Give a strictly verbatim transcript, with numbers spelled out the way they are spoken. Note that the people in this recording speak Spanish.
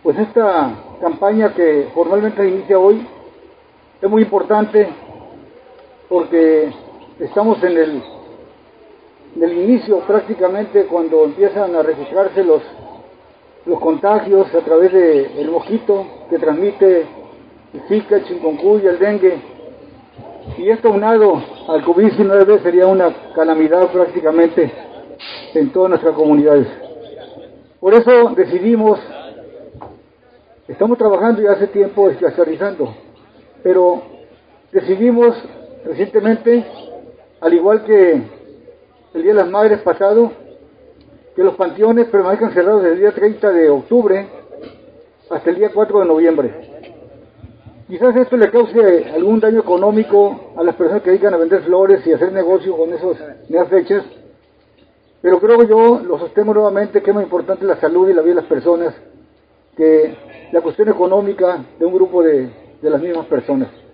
Pues esta campaña que formalmente inicia hoy es muy importante porque estamos en el, en el inicio prácticamente cuando empiezan a registrarse los, los contagios a través del mosquito que transmite el Zika, el chikungunya, el dengue. Y esto unado al COVID diecinueve sería una calamidad prácticamente en todas nuestras comunidades. Por eso decidimos, estamos trabajando ya hace tiempo esclasarizando, pero decidimos recientemente, al igual que el Día de las Madres pasado, que los panteones permanezcan cerrados desde el día treinta de octubre hasta el día cuatro de noviembre. Quizás esto le cause algún daño económico a las personas que dedican a vender flores y hacer negocio con esos, esas fechas, pero creo que yo lo sostengo nuevamente que es más importante la salud y la vida de las personas que la cuestión económica de un grupo de, de las mismas personas.